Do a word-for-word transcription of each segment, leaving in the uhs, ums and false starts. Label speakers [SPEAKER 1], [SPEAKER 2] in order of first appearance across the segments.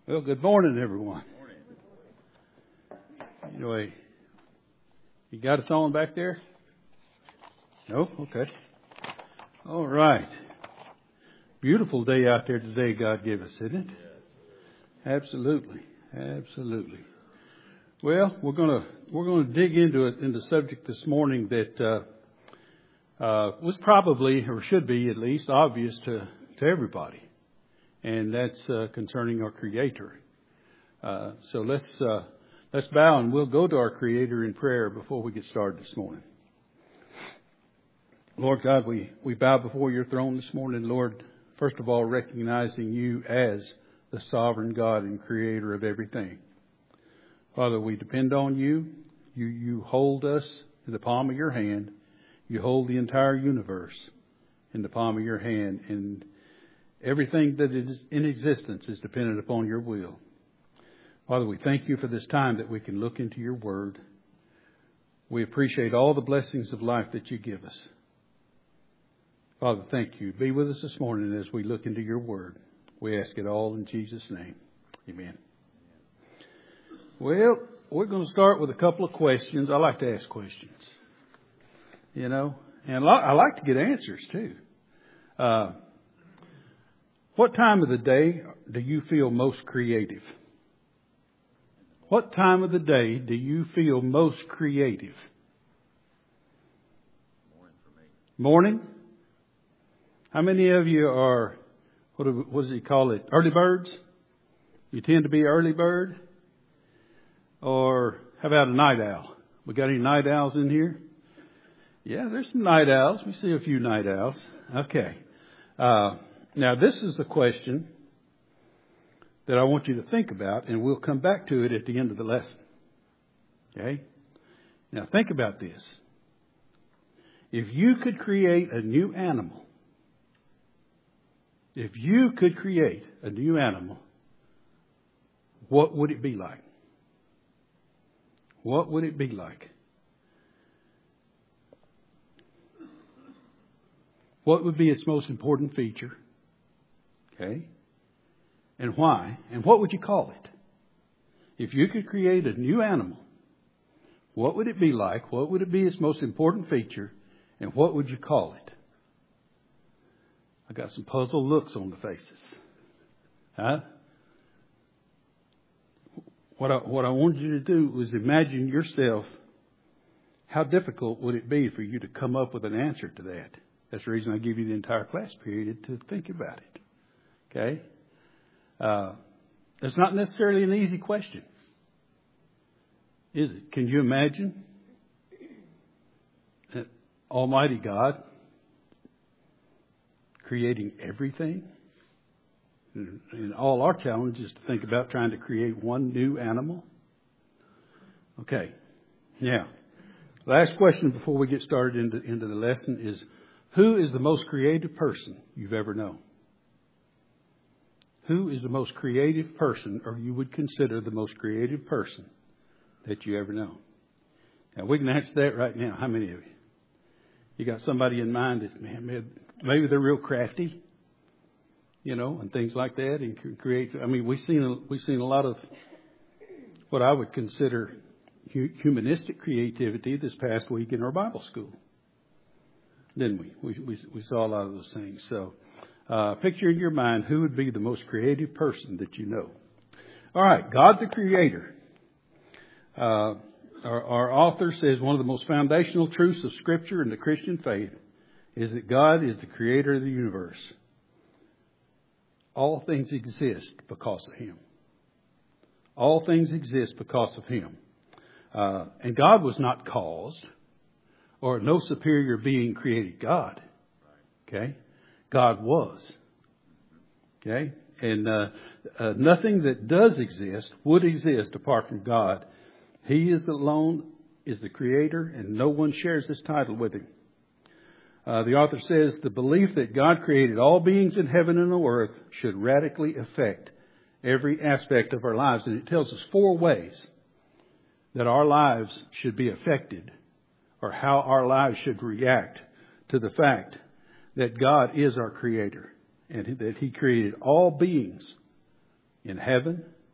[SPEAKER 1] Well, good morning, everyone. Anyway, you got us on back there? No? Okay. All right. Beautiful day out there today God gave us, isn't it? Absolutely. Absolutely. Well, we're going to we're going to dig into it in the subject this morning that uh, uh, was probably, or should be at least, obvious to, to everybody. And that's uh, concerning our Creator. Uh, so let's uh, let's bow and we'll go to our Creator in prayer before we get started this morning. Lord God, we, we bow before your throne this morning, Lord, first of all recognizing you as the sovereign God and Creator of everything. Father, we depend on you. You, you hold us in the palm of your hand. You hold the entire universe in the palm of your hand, and everything that is in existence is dependent upon your will. Father, we thank you for this time that we can look into your word. We appreciate all the blessings of life that you give us. Father, thank you. Be with us this morning as we look into your word. We ask it all in Jesus' name. Amen. Well, we're going to start with a couple of questions. I like to ask questions, you know, and I like to get answers too. Uh, What time of the day do you feel most creative? What time of the day do you feel most creative?
[SPEAKER 2] Morning for me.
[SPEAKER 1] Morning? How many of you are, what, do, what does he call it, early birds? You tend to be early bird? Or how about a night owl? We got any night owls in here? Yeah, there's some night owls. We see a few night owls. Okay. Uh, Now, this is the question that I want you to think about, and we'll come back to it at the end of the lesson. Okay? Now, think about this. If you could create a new animal, if you could create a new animal, what would it be like? What would it be like? What would be its most important feature? Okay. And why? And what would you call it? If you could create a new animal, what would it be like? What would it be its most important feature? And what would you call it? I got some puzzled looks on the faces. Huh? What I, what I want you to do was imagine yourself. How difficult would it be for you to come up with an answer to that? That's the reason I give you the entire class period to think about it. Okay? Uh, it's not necessarily an easy question, is it? Can you imagine that Almighty God creating everything? And, and all our challenge is to think about trying to create one new animal. Okay. Now, last question before we get started into, into the lesson is, who is the most creative person you've ever known? Who is the most creative person, or you would consider the most creative person that you ever know? Now, we can answer that right now. How many of you? You got somebody in mind that, man, maybe they're real crafty, you know, and things like that, and create. I mean, we've seen we've seen a lot of what I would consider humanistic creativity this past week in our Bible school, didn't we? We we, we saw a lot of those things. So. Uh, picture in your mind who would be the most creative person that you know. All right, God the Creator. Uh, our, our author says one of the most foundational truths of Scripture and the Christian faith is that God is the Creator of the universe. All things exist because of Him. All things exist because of Him. Uh, and God was not caused, or no superior being created God. Okay? God was. Okay? And uh, uh, nothing that does exist would exist apart from God. He is alone, is the Creator, and no one shares this title with Him. Uh, the author says, the belief that God created all beings in heaven and on earth should radically affect every aspect of our lives. And it tells us four ways that our lives should be affected, or how our lives should react to the fact that God is our Creator and that He created all beings in heaven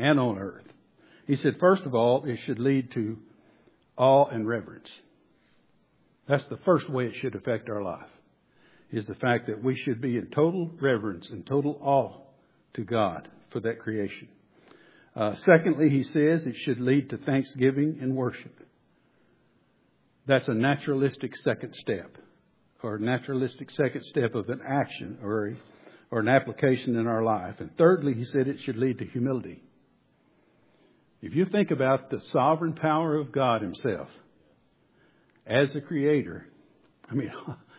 [SPEAKER 1] and on earth. He said, first of all, it should lead to awe and reverence. That's the first way it should affect our life, is the fact that we should be in total reverence and total awe to God for that creation. Uh, secondly, he says it should lead to thanksgiving and worship. That's a naturalistic second step, or naturalistic second step of an action or, a, or an application in our life. And thirdly, he said it should lead to humility. If you think about the sovereign power of God himself as a creator, I mean,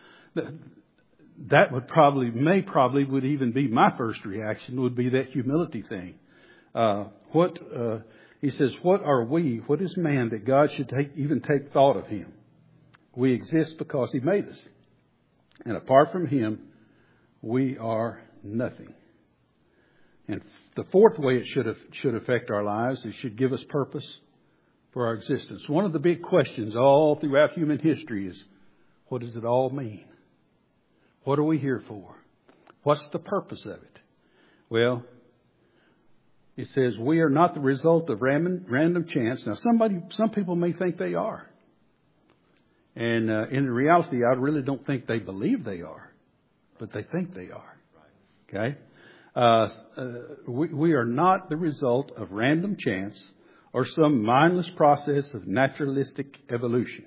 [SPEAKER 1] that would probably, may probably would even be my first reaction, would be that humility thing. Uh, what, uh, he says, what are we, what is man that God should take, even take thought of him? We exist because he made us. And apart from him, we are nothing. And the fourth way it should have, should affect our lives, it should give us purpose for our existence. One of the big questions all throughout human history is, what does it all mean? What are we here for? What's the purpose of it? Well, it says we are not the result of random, random chance. Now, somebody, some people may think they are. And uh, in reality, I really don't think they believe they are. But they think they are. Okay? Uh, uh, we, we are not the result of random chance or some mindless process of naturalistic evolution.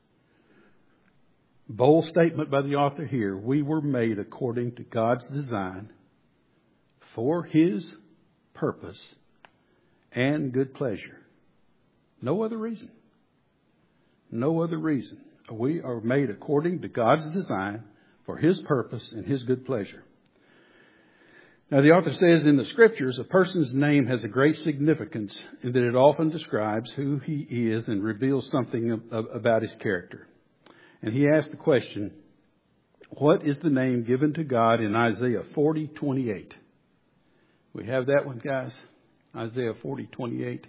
[SPEAKER 1] Bold statement by the author here. We were made according to God's design for his purpose and good pleasure. No other reason. No other reason. We are made according to God's design for his purpose and his good pleasure. Now, the author says in the scriptures, a person's name has a great significance in that it often describes who he is and reveals something about his character. And he asked the question, what is the name given to God in Isaiah forty twenty-eight? We have that one, guys. Isaiah forty twenty-eight.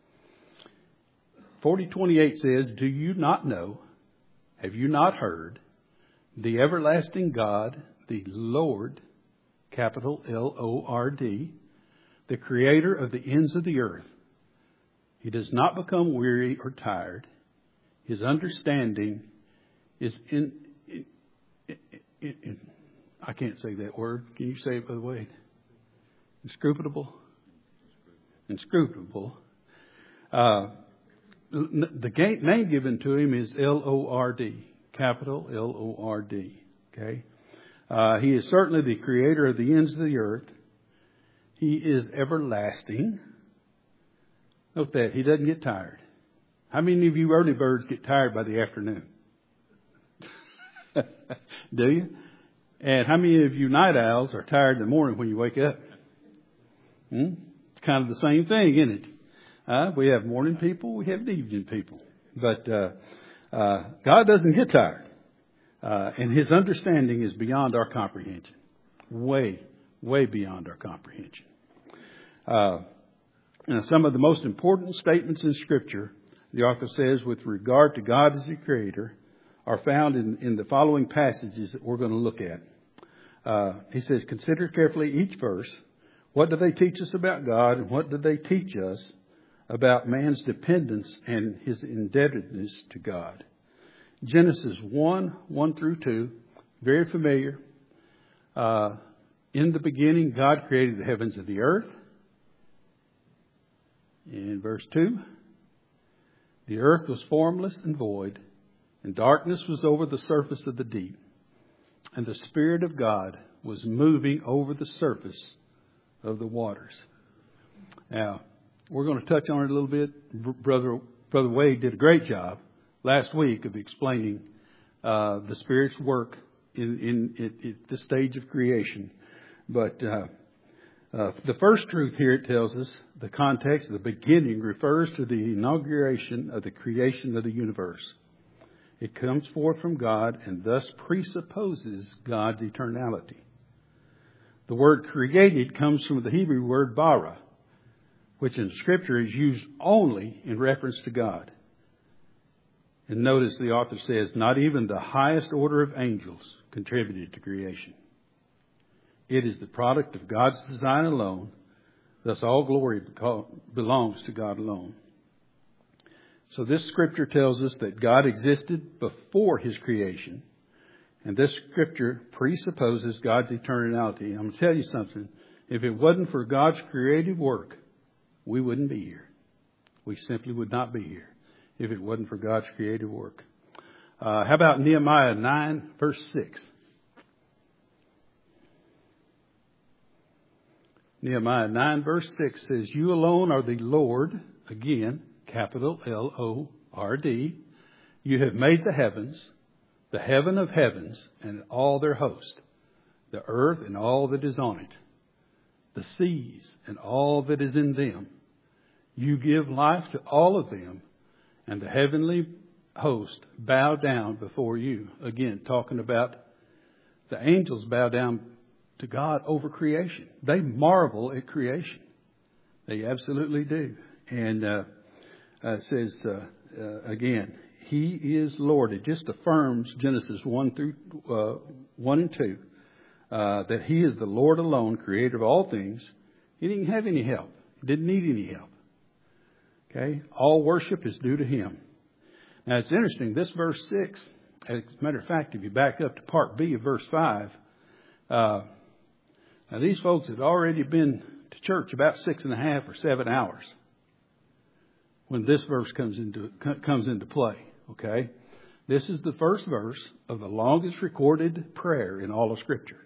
[SPEAKER 1] forty twenty-eight says, do you not know, have you not heard, the everlasting God, the Lord, capital L O R D, the creator of the ends of the earth. He does not become weary or tired. His understanding is in, in, in, in, in I can't say that word. Can you say it by the way? Inscrutable? Inscrutable. Uh, the name given to him is L O R D, capital L O R D. Okay? Uh, he is certainly the creator of the ends of the earth. He is everlasting. Note that. He doesn't get tired. How many of you early birds get tired by the afternoon? Do you? And how many of you night owls are tired in the morning when you wake up? Hmm? It's kind of the same thing, isn't it? Uh, we have morning people, we have evening people. But uh, uh, God doesn't get tired. Uh, and his understanding is beyond our comprehension. Way, way beyond our comprehension. Uh, and some of the most important statements in Scripture, the author says, with regard to God as the Creator, are found in, in the following passages that we're going to look at. Uh, he says, consider carefully each verse. What do they teach us about God, and what do they teach us about man's dependence and his indebtedness to God? Genesis one, one through two, very familiar. Uh, in the beginning, God created the heavens and the earth. In verse two, the earth was formless and void, and darkness was over the surface of the deep. And the Spirit of God was moving over the surface of the waters. Now, we're going to touch on it a little bit. Brother, Brother Wade did a great job last week of explaining uh, the Spirit's work in, in, in, in this stage of creation. But uh, uh, the first truth here, it tells us, the context, the beginning, refers to the inauguration of the creation of the universe. It comes forth from God and thus presupposes God's eternality. The word created comes from the Hebrew word bara, which in Scripture is used only in reference to God. And notice the author says, not even the highest order of angels contributed to creation. It is the product of God's design alone, Thus all glory belongs to God alone. So this scripture tells us that God existed before his creation. And this scripture presupposes God's eternality. I'm going to tell you something. If it wasn't for God's creative work, we wouldn't be here. We simply would not be here if it wasn't for God's creative work. Uh, how about Nehemiah nine, verse six? Nehemiah nine, verse six says, "You alone are the Lord," again, capital L O R D. "You have made the heavens, the heaven of heavens, and all their host, the earth and all that is on it, the seas and all that is in them. You give life to all of them, and the heavenly host bow down before you." Again, talking about the angels bow down to God over creation. They marvel at creation. They absolutely do. And uh, uh, it says, uh, uh, again, he is Lord. It just affirms Genesis one through uh, one and two, uh, that he is the Lord alone, creator of all things. He didn't have any help. He didn't need any help. Okay? All worship is due to him. Now, it's interesting. This verse six, as a matter of fact, if you back up to part B of verse five, uh, now these folks had already been to church about six and a half or seven hours when this verse comes into comes into play. Okay? This is the first verse of the longest recorded prayer in all of Scripture.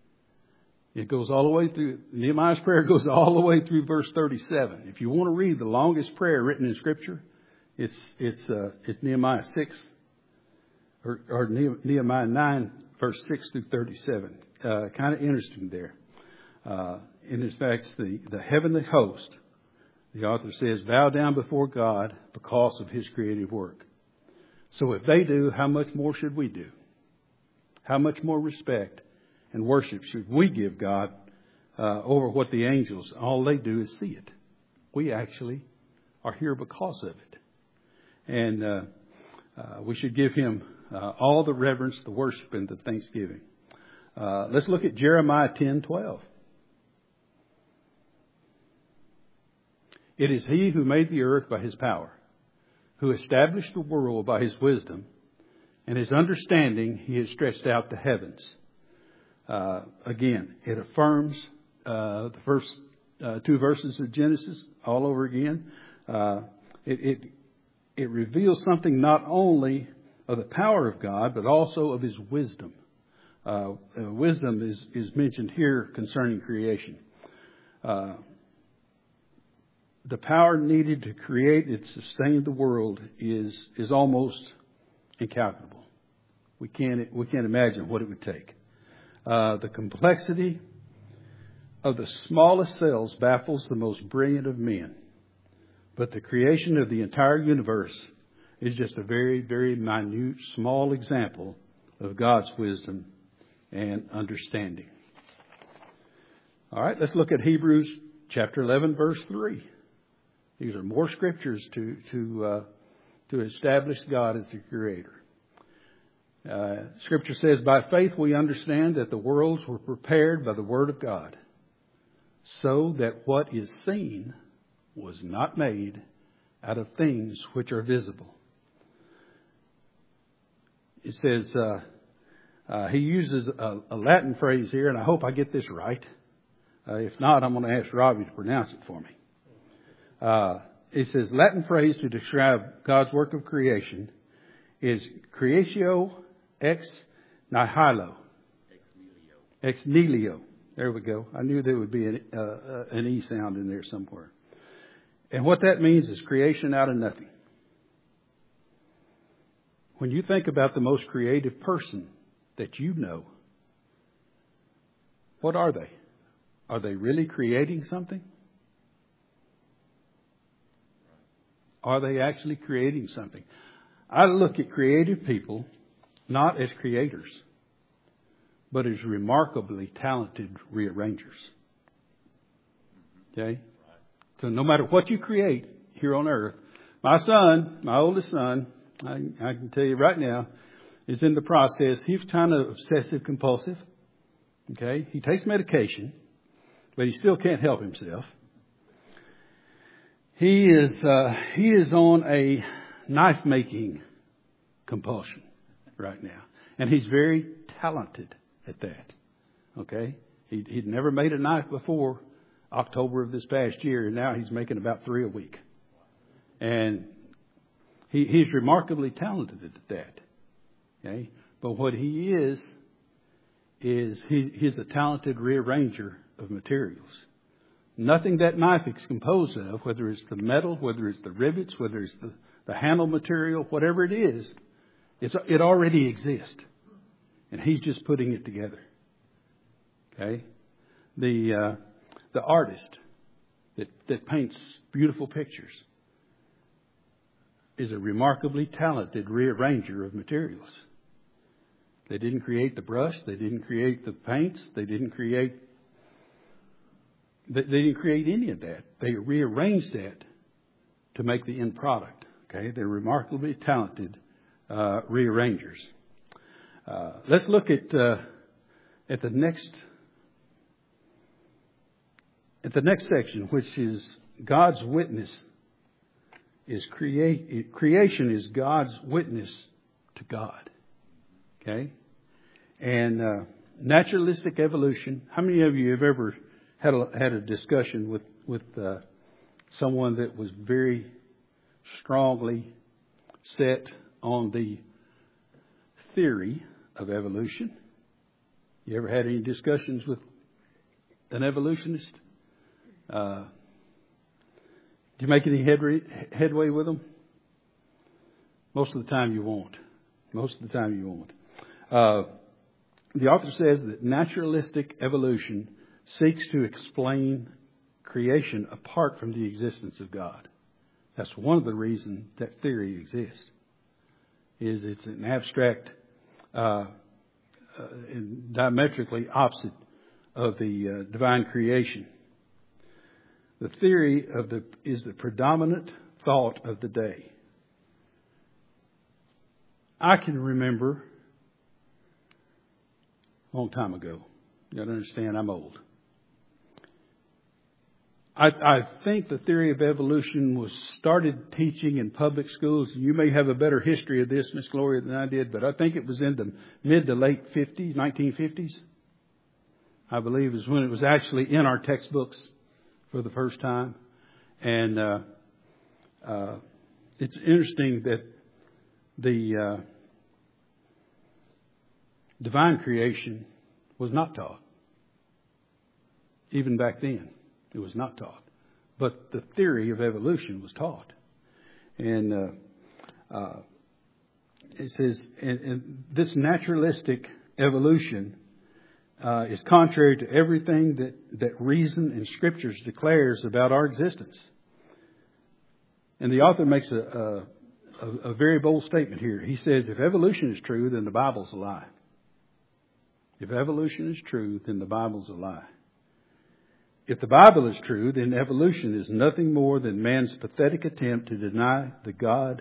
[SPEAKER 1] It goes all the way through, Nehemiah's prayer goes all the way through verse thirty-seven. If you want to read the longest prayer written in Scripture, it's it's uh, it's Nehemiah six or, or Nehemiah nine, verse six through thirty-seven. Uh, kind of interesting there. Uh, and in fact, the, the heavenly host, the author says, bow down before God because of his creative work. So if they do, how much more should we do? How much more respect and worship should we give God uh, over what the angels, all they do is see it. We actually are here because of it. And uh, uh, we should give him uh, all the reverence, the worship, and the thanksgiving. Uh, let's look at Jeremiah ten twelve. "It is he who made the earth by his power, who established the world by his wisdom, and his understanding he has stretched out the heavens." Uh, again, it affirms uh, the first uh, two verses of Genesis all over again. Uh, it, it it reveals something not only of the power of God, but also of his wisdom. Uh, uh, wisdom is, is mentioned here concerning creation. Uh, the power needed to create and sustain the world is is almost incalculable. We can't we can't imagine what it would take. Uh, the complexity of the smallest cells baffles the most brilliant of men. But the creation of the entire universe is just a very, very minute, small example of God's wisdom and understanding. All right, let's look at Hebrews chapter eleven, verse three. These are more scriptures to to uh, to establish God as the Creator. Uh, scripture says, "By faith we understand that the worlds were prepared by the Word of God, so that what is seen was not made out of things which are visible." It says, uh, uh, he uses a, a Latin phrase here, and I hope I get this right. Uh, if not, I'm going to ask Robbie to pronounce it for me. Uh, it says, Latin phrase to describe God's work of creation is creatio ex nihilo. Ex nihilo. There we go. I knew there would be an, uh, uh, an E sound in there somewhere. And what that means is creation out of nothing. When you think about the most creative person that you know, what are they? Are they really creating something? Are they actually creating something? I look at creative people not as creators, but as remarkably talented rearrangers. Okay? So no matter what you create here on earth, my son, my oldest son, I, I can tell you right now, is in the process. He's kind of obsessive compulsive. Okay? He takes medication, but he still can't help himself. He is uh, he is on a knife making compulsion right now, and he's very talented at that. Okay, he he'd never made a knife before October of this past year, and now he's making about three a week, and he he's remarkably talented at that. Okay, but what he is is he he's a talented rearranger of materials. Nothing that knife is composed of, whether it's the metal, whether it's the rivets, whether it's the, the handle material, whatever it is, it's, it already exists. And he's just putting it together. Okay? The, uh, the artist that, that paints beautiful pictures is a remarkably talented rearranger of materials. They didn't create the brush. They didn't create the paints. They didn't create They didn't create any of that. They rearranged that to make the end product. Okay, they're remarkably talented uh, rearrangers. Uh, let's look at uh, at the next at the next section, which is God's witness. Is create creation is God's witness to God. Okay, and uh, naturalistic evolution. How many of you have ever Had a, had a discussion with with uh, someone that was very strongly set on the theory of evolution? You ever had any discussions with an evolutionist? Uh, do you make any headway, headway with them? Most of the time you won't. Most of the time you won't. Uh, the author says that naturalistic evolution seeks to explain creation apart from the existence of God. That's one of the reasons that theory exists. Is it's an abstract, uh, uh, and diametrically opposite of the uh, divine creation. The theory of the is the predominant thought of the day. I can remember a long time ago. You got to understand, I'm old. I, I think the theory of evolution was started teaching in public schools. You may have a better history of this, Miss Gloria, than I did, but I think it was in the mid to late fifties, nineteen fifties. I believe is when it was actually in our textbooks for the first time. And uh, uh, it's interesting that the uh, divine creation was not taught. Even back then. It was not taught. But the theory of evolution was taught. And uh, uh, it says, and, and this naturalistic evolution uh, is contrary to everything that, that reason and scriptures declares about our existence. And the author makes a, a, a very bold statement here. He says, if evolution is true, then the Bible's a lie. If evolution is true, then the Bible's a lie. If the Bible is true, then evolution is nothing more than man's pathetic attempt to deny the God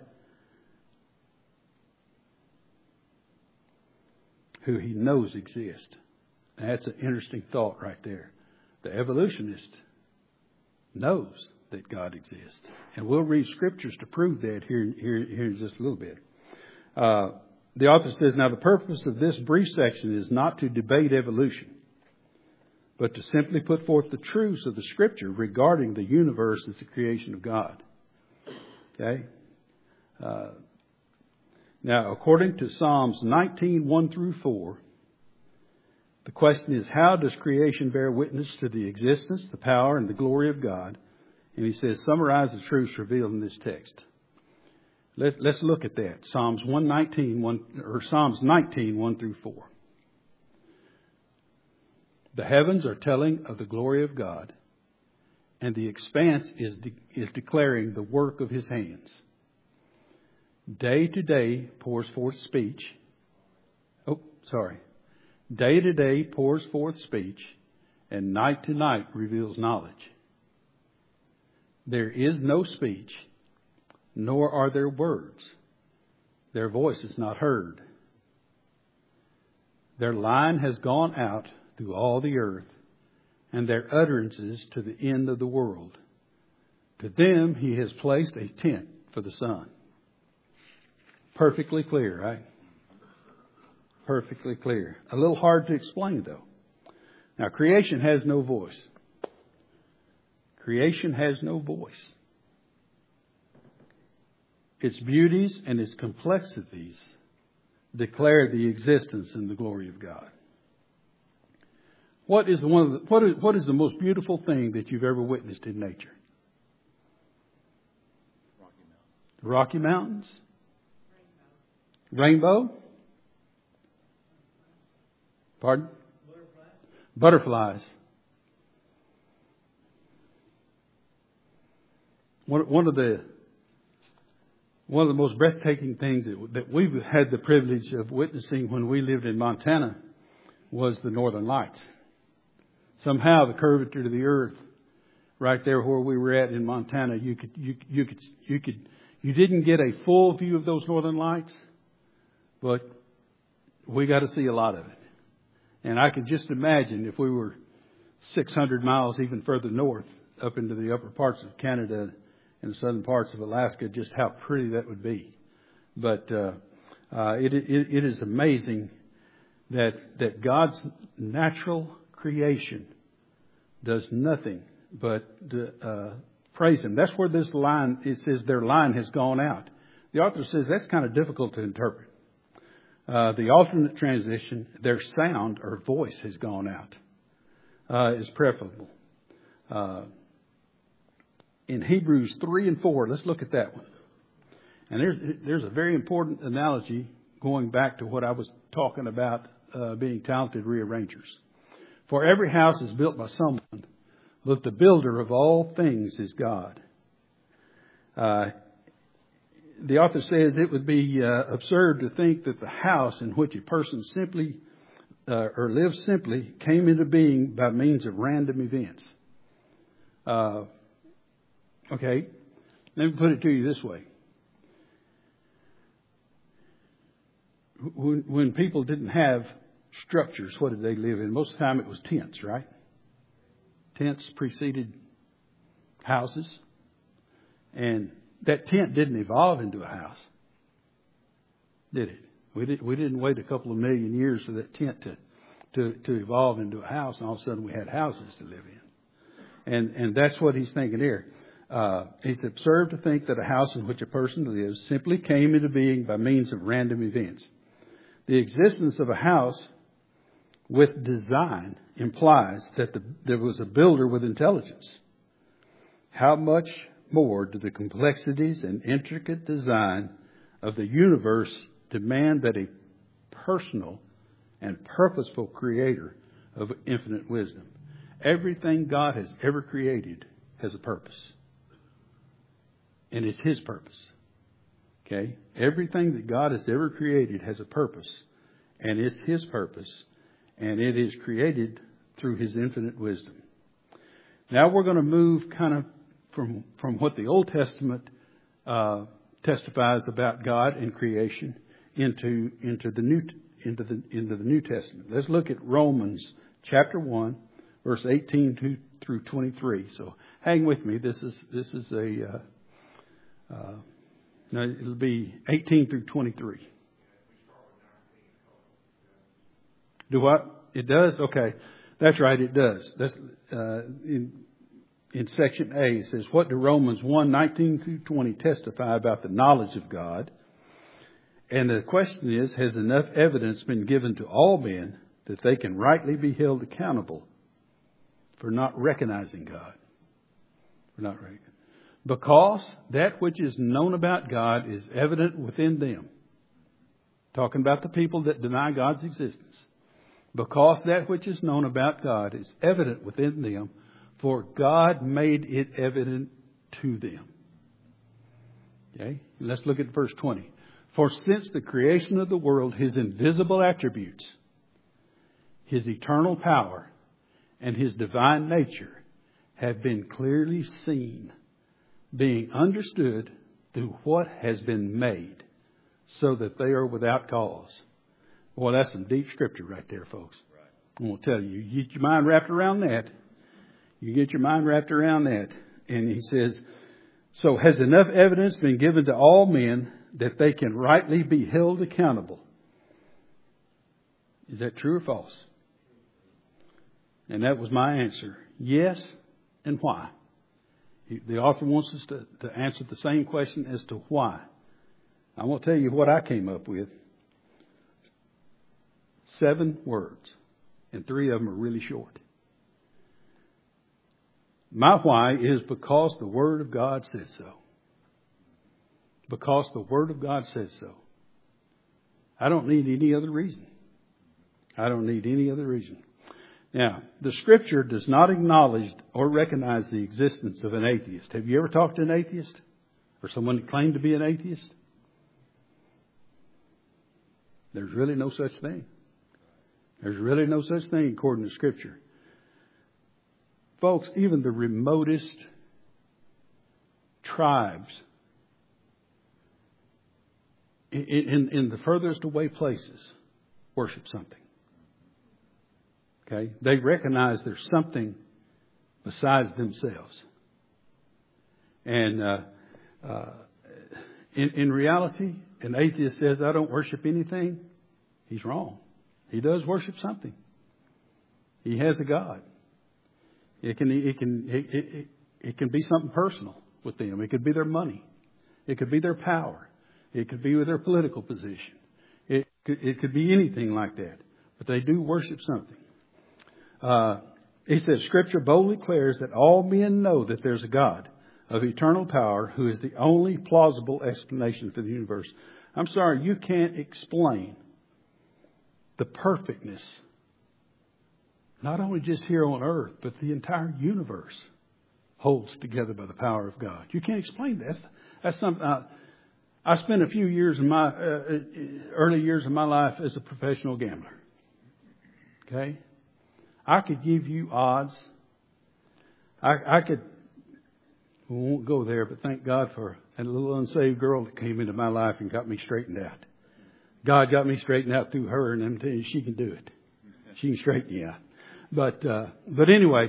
[SPEAKER 1] who he knows exists. And that's an interesting thought right there. The evolutionist knows that God exists. And we'll read scriptures to prove that here, here, here in just a little bit. Uh, the author says, now the purpose of this brief section is not to debate evolution, but to simply put forth the truths of the Scripture regarding the universe as the creation of God. Okay? Uh, now, according to Psalms nineteen, one through four, the question is, how does creation bear witness to the existence, the power, and the glory of God? And he says, summarize the truths revealed in this text. Let's, let's look at that. Psalms one nineteen, one, or Psalms nineteen, one through four. The heavens are telling of the glory of God, and the expanse is, de- is declaring the work of his hands. Day to day pours forth speech. Oh, sorry. Day to day pours forth speech, and night to night reveals knowledge. There is no speech, nor are there words. Their voice is not heard. Their line has gone out through all the earth, and their utterances to the end of the world. To them he has placed a tent for the sun. Perfectly clear, right? Perfectly clear. A little hard to explain, though. Now, creation has no voice. Creation has no voice. Its beauties and its complexities declare the existence and the glory of God. What is the one of the, what is, what is the most beautiful thing that you've ever witnessed in nature? Rocky Mountains. Rocky Mountains? Rainbow. Rainbow? Pardon? Butterflies. Butterflies. One, one of the one of the most breathtaking things that, that we've had the privilege of witnessing when we lived in Montana was the Northern Lights. Somehow the curvature of the earth, right there where we were at in Montana, you could you you could you could you didn't get a full view of those Northern Lights, but we got to see a lot of it. And I could just imagine if we were six hundred miles even further north, up into the upper parts of Canada and the southern parts of Alaska, just how pretty that would be. But uh, uh, it, it, it is amazing that that God's natural creation does nothing but uh, praise Him. That's where this line, it says their line has gone out. The author says that's kind of difficult to interpret. Uh, the alternate transition, their sound or voice has gone out, uh, is preferable. Uh, in Hebrews three and four, let's look at that one. And there's, there's a very important analogy going back to what I was talking about, uh, being talented rearrangers. For every house is built by someone, but the builder of all things is God. Uh, The author says it would be uh, absurd to think that the house in which a person simply uh, or lives simply came into being by means of random events. Uh, okay, let me put it to you this way. When, when people didn't have structures, what did they live in? Most of the time it was tents, right? Tents preceded houses. And that tent didn't evolve into a house, did it? We, did, we didn't wait a couple of million years for that tent to, to, to evolve into a house, and all of a sudden we had houses to live in. And, and that's what he's thinking here. Uh, it's absurd to think that a house in which a person lives simply came into being by means of random events. The existence of a house with design implies that the, there was a builder with intelligence. How much more do the complexities and intricate design of the universe demand that a personal and purposeful creator of infinite wisdom. Everything God has ever created has a purpose. And it's His purpose. Okay? Everything that God has ever created has a purpose. And it's His purpose. And it is created through His infinite wisdom. Now we're going to move kind of From, from what the Old Testament uh, testifies about God and creation into into the new into the into the New Testament. Let's look at Romans chapter one, verse eighteen to, through twenty-three. So hang with me. This is this is a uh, uh, no, it'll be eighteen through twenty-three. Do what? It does? Okay, that's right. It does. That's uh, in. In section A, it says, what do Romans one, nineteen through twenty testify about the knowledge of God? And the question is, has enough evidence been given to all men that they can rightly be held accountable for not recognizing God? For not recognizing. Because that which is known about God is evident within them. Talking about the people that deny God's existence. Because that which is known about God is evident within them, for God made it evident to them. Okay, let's look at verse twenty. For since the creation of the world, His invisible attributes, His eternal power, and His divine nature have been clearly seen, being understood through what has been made, so that they are without cause. Boy, that's some deep scripture right there, folks. Right. I'm going to tell you, you get your mind wrapped around that. You get your mind wrapped around that. And he says, So has enough evidence been given to all men that they can rightly be held accountable? Is that true or false? And that was my answer. Yes, and why? The author wants us to, to answer the same question as to why. I won't tell you what I came up with. Seven words, and three of them are really short. My why is because the Word of God said so. Because the Word of God says so. I don't need any other reason. I don't need any other reason. Now, the Scripture does not acknowledge or recognize the existence of an atheist. Have you ever talked to an atheist? Or someone that claimed to be an atheist? There's really no such thing. There's really no such thing according to Scripture. Folks, even the remotest tribes in, in, in the furthest away places worship something. Okay? They recognize there's something besides themselves. And uh, uh, in, in reality, an atheist says, I don't worship anything. He's wrong. He does worship something. He has a God. It can it can it, it, it can be something personal with them. It could be their money. It could be their power. It could be with their political position. It could, it could be anything like that. But they do worship something. Uh, he says, Scripture boldly declares that all men know that there's a God of eternal power who is the only plausible explanation for the universe. I'm sorry, you can't explain the perfectness, not only just here on earth, but the entire universe holds together by the power of God. You can't explain this. That's, that's something. Uh, I spent a few years in my uh, early years of my life as a professional gambler. Okay, I could give you odds. I, I could. We won't go there, but thank God for a little unsaved girl that came into my life and got me straightened out. God got me straightened out through her, and I'm telling you, she can do it. She can straighten you out. But uh, but anyway,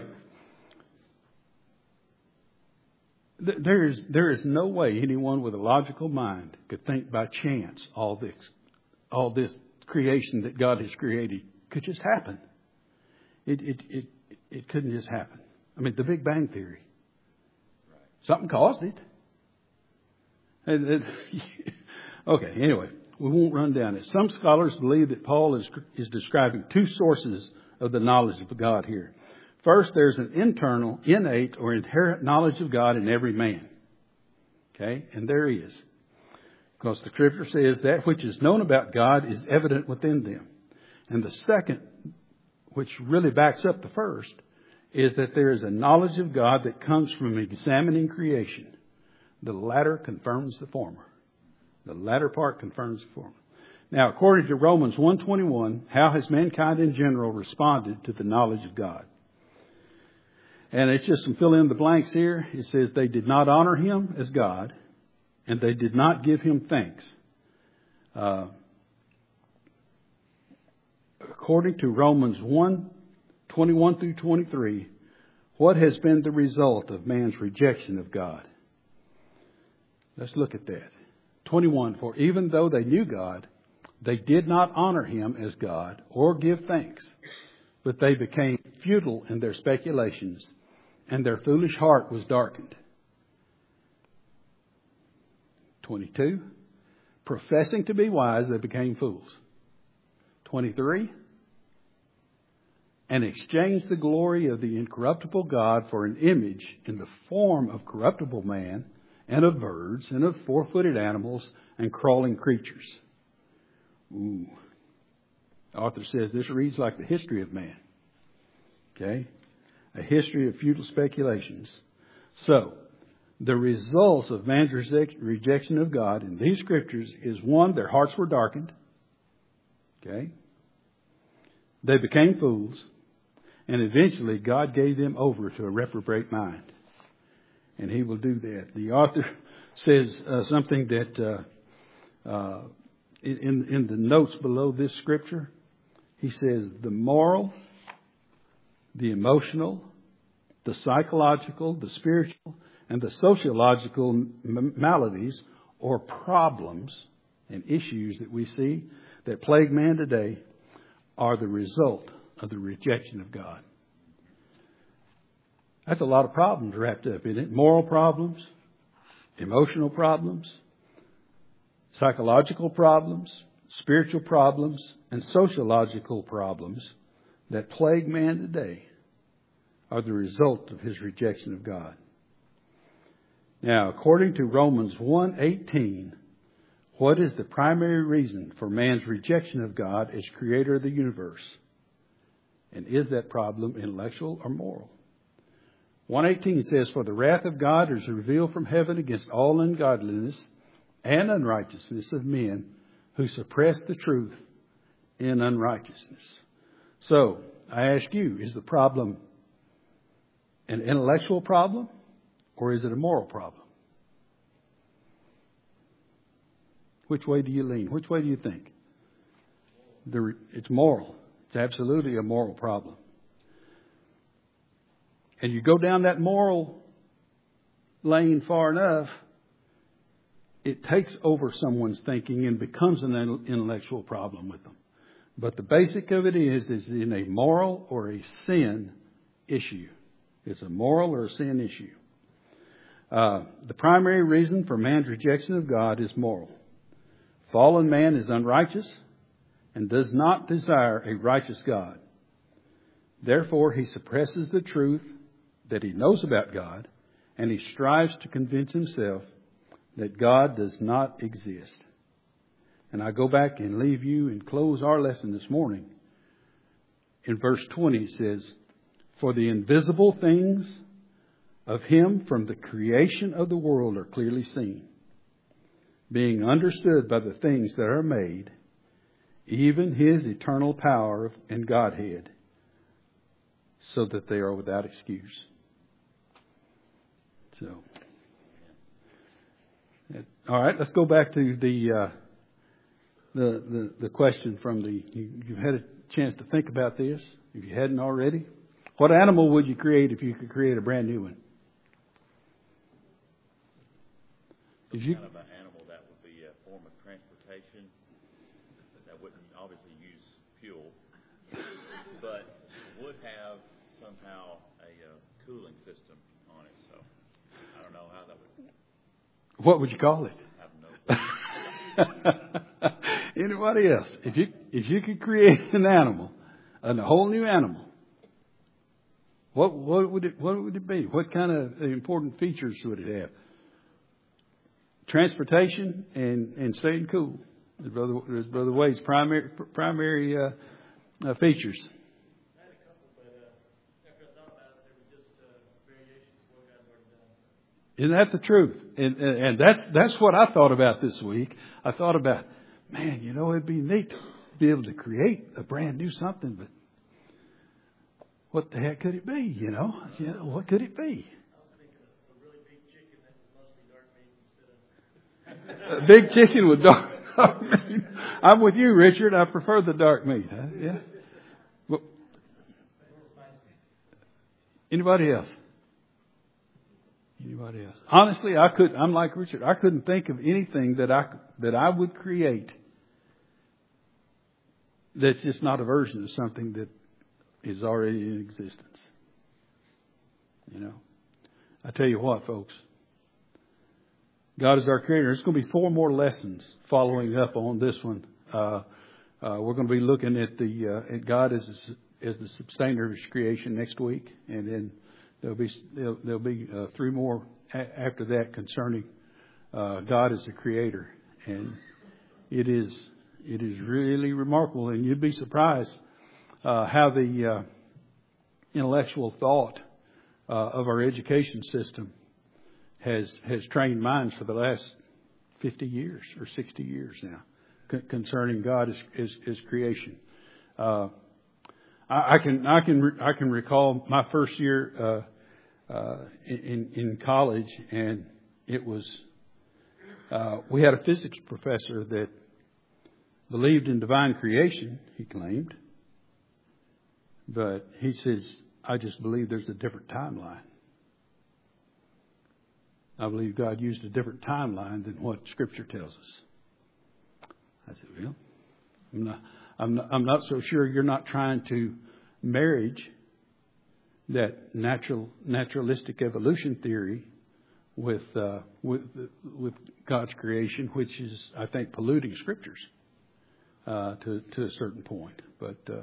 [SPEAKER 1] th- there is there is no way anyone with a logical mind could think by chance all this all this creation that God has created could just happen. It it it it couldn't just happen. I mean, the Big Bang Theory. Something caused it. And it okay. Anyway. We won't run down it. Some scholars believe that Paul is, is describing two sources of the knowledge of God here. First, there's an internal, innate, or inherent knowledge of God in every man. Okay? And there is. Because the Scripture says that which is known about God is evident within them. And the second, which really backs up the first, is that there is a knowledge of God that comes from examining creation. The latter confirms the former. The latter part confirms the former. Now, according to Romans one twenty-one, how has mankind in general responded to the knowledge of God? And it's just some fill in the blanks here. It says they did not honor Him as God, and they did not give Him thanks. Uh, according to Romans one twenty-one through twenty-three, what has been the result of man's rejection of God? Let's look at that. twenty-one, for even though they knew God, they did not honor Him as God or give thanks, but they became futile in their speculations, and their foolish heart was darkened. twenty-two, professing to be wise, they became fools. twenty-three, and exchanged the glory of the incorruptible God for an image in the form of corruptible man, and of birds, and of four-footed animals, and crawling creatures. Ooh. The author says this reads like the history of man. Okay? A history of futile speculations. So, the results of man's rejection of God in these scriptures is, one, their hearts were darkened. Okay? They became fools. And eventually, God gave them over to a reprobate mind. And He will do that. The author says uh, something that uh, uh, in, in the notes below this scripture, he says the moral, the emotional, the psychological, the spiritual, and the sociological m- maladies or problems and issues that we see that plague man today are the result of the rejection of God. That's a lot of problems wrapped up in it. Moral problems, emotional problems, psychological problems, spiritual problems, and sociological problems that plague man today are the result of his rejection of God. Now, according to Romans one eighteen, what is the primary reason for man's rejection of God as creator of the universe? And is that problem intellectual or moral? one eighteen says, "For the wrath of God is revealed from heaven against all ungodliness and unrighteousness of men who suppress the truth in unrighteousness." So, I ask you, is the problem an intellectual problem or is it a moral problem? Which way do you lean? Which way do you think? The, it's moral. It's absolutely a moral problem. And you go down that moral lane far enough, it takes over someone's thinking and becomes an intellectual problem with them. But the basic of it is, is in a moral or a sin issue. It's a moral or a sin issue. Uh, the primary reason for man's rejection of God is moral. Fallen man is unrighteous and does not desire a righteous God. Therefore, he suppresses the truth that he knows about God, and he strives to convince himself that God does not exist. And I go back and leave you and close our lesson this morning. In verse twenty it says, "For the invisible things of him from the creation of the world are clearly seen, being understood by the things that are made, even his eternal power and Godhead, so that they are without excuse." So, all right, let's go back to the uh, the, the the question from the. You, you've had a chance to think about this, if you hadn't already. What animal would you create if you could create a brand new one? If you,
[SPEAKER 2] kind of an animal that would be a form of transportation that wouldn't obviously use fuel, but would have somehow a uh, cooling system on it. So I don't know how that would.
[SPEAKER 1] What would you call it?
[SPEAKER 2] I have no.
[SPEAKER 1] Anybody else? If you if you could create an animal, a whole new animal, what what would it what would it be? What kind of important features would it have? Transportation and, and staying cool. There's Brother, there's Brother Wade's primary primary uh, uh, features.
[SPEAKER 3] I had a couple, but uh, after I thought about it, there were just uh, variations of what God's already done.
[SPEAKER 1] Isn't that the truth? And, and and that's that's what I thought about this week. I thought about, man, you know, it'd be neat to be able to create a brand new something, but what the heck could it be? You know, you know what could it be? A big chicken with dark, dark meat. I'm with you, Richard. I prefer the dark meat. Huh? Yeah. Well, anybody else? Anybody else? Honestly, I could. I'm like Richard. I couldn't think of anything that I that I would create that's just not a version of something that is already in existence. You know. I tell you what, folks. God is our creator. There's going to be four more lessons following up on this one. Uh, uh, we're going to be looking at the uh, at God as a, as the sustainer of His creation next week, and then there'll be there'll, there'll be uh, three more a- after that concerning uh, God as the creator, and it is it is really remarkable, and you'd be surprised uh, how the uh, intellectual thought uh, of our education system has has trained minds for the last fifty years or sixty years now c- concerning God as, as, as creation. Uh, I, I can I can re- I can recall my first year uh, uh, in in college, and it was uh, we had a physics professor that believed in divine creation. He claimed, but he says, "I just believe there's a different timeline." I believe God used a different timeline than what Scripture tells us. I said, well, I'm not, I'm not, I'm not so sure you're not trying to marriage that natural naturalistic evolution theory with uh, with with God's creation, which is, I think, polluting Scriptures uh, to to a certain point. But uh,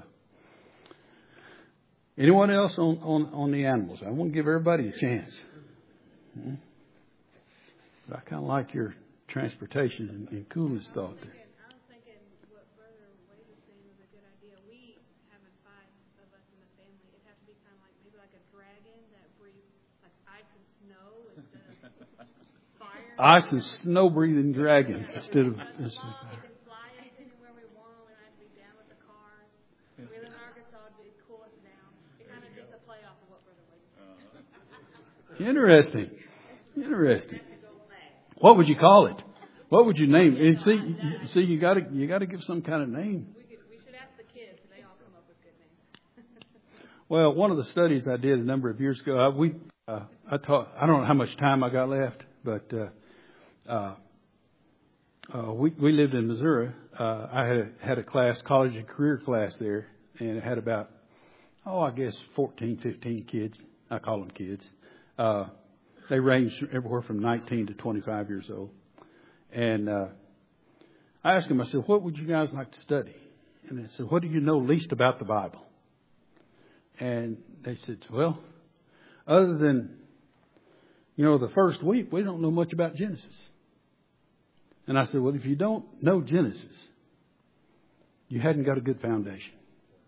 [SPEAKER 1] anyone else on, on, on the animals? I want to give everybody a chance. Hmm? But I kind of like your transportation and, and coolness thought there.
[SPEAKER 4] I was thinking what Brother Wade was saying was a good idea. We having five of us in the family, it'd have to be kind of like maybe like a dragon that breathes like ice and snow instead of fire.
[SPEAKER 1] Ice and snow breathing dragon instead of.
[SPEAKER 4] It can fly us anywhere we want. We don't have to be down with the cars. We live in Arkansas, it'd cool us down. It kind of gets a play off of what Brother Wade was saying.
[SPEAKER 1] Interesting. Interesting. What would you call it? What would you name? And see, you, see, you got to you got to give some kind of name.
[SPEAKER 4] We could we should ask the kids, and they all come up with good names.
[SPEAKER 1] Well, one of the studies I did a number of years ago, I, we uh, I taught. I don't know how much time I got left, but uh, uh, uh, we we lived in Missouri. Uh, I had a, had a class, college and career class there, and it had about oh, I guess fourteen, fifteen kids. I call them kids. Uh, They ranged everywhere from nineteen to twenty-five years old. And uh, I asked them, I said, what would you guys like to study? And they said, what do you know least about the Bible? And they said, well, other than, you know, the first week, we don't know much about Genesis. And I said, well, if you don't know Genesis, you hadn't got a good foundation.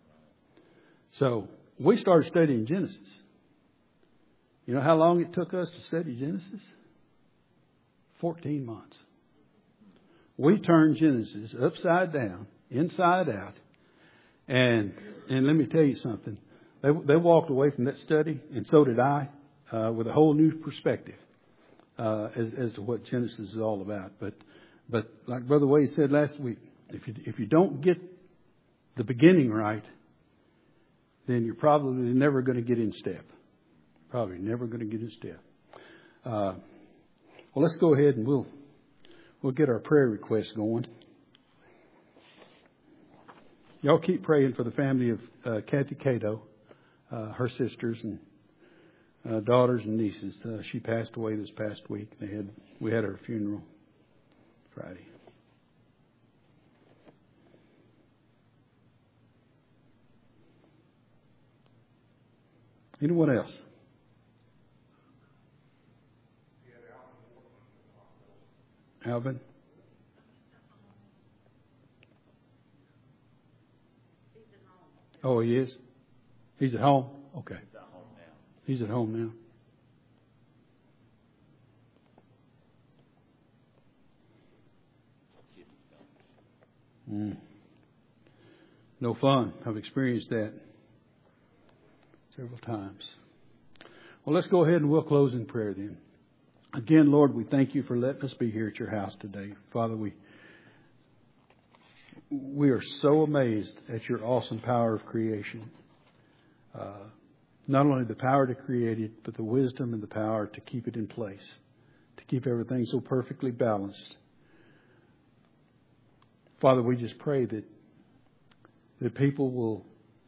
[SPEAKER 1] So we started studying Genesis. You know how long it took us to study Genesis? Fourteen months. We turned Genesis upside down, inside out. And and let me tell you something. They they walked away from that study, and so did I, uh, with a whole new perspective uh, as as to what Genesis is all about. But but like Brother Wade said last week, if you if you don't get the beginning right, then you're probably never going to get in step. Probably never going to get in step. Uh, well, let's go ahead and we'll we'll get our prayer requests going. Y'all keep praying for the family of uh, Kathy Cato, uh, her sisters and uh, daughters and nieces. Uh, she passed away this past week. They had we had her funeral Friday. Anyone else? Alvin? Oh, he is? He's at home? Okay.
[SPEAKER 2] He's at home now.
[SPEAKER 1] He's at home now. Mm. No fun. I've experienced that several times. Well, let's go ahead and we'll close in prayer then. Again, Lord, we thank you for letting us be here at your house today. Father, we we are so amazed at your awesome power of creation. Uh, not only the power to create it, but the wisdom and the power to keep it in place, to keep everything so perfectly balanced. Father, we just pray that that people will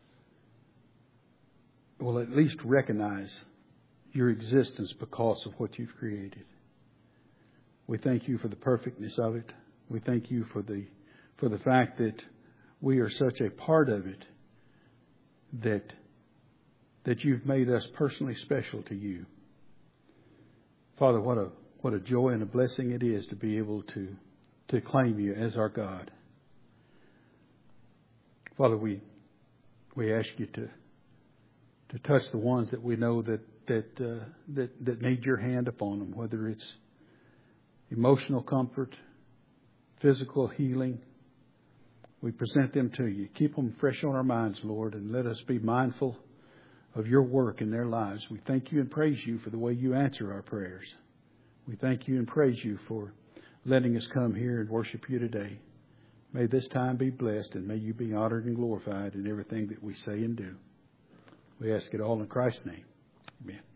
[SPEAKER 1] will at least recognize your existence because of what you've created. We thank you for the perfectness of it. We thank you for the for the fact that we are such a part of it that that you've made us personally special to you. Father, what a what a joy and a blessing it is to be able to to claim you as our God. Father, we we ask you to to touch the ones that we know that that uh, that that need your hand upon them, whether it's emotional comfort, physical healing. We present them to you. Keep them fresh on our minds, Lord, and let us be mindful of your work in their lives. We thank you and praise you for the way you answer our prayers. We thank you and praise you for letting us come here and worship you today. May this time be blessed, and may you be honored and glorified in everything that we say and do. We ask it all in Christ's name. Amen.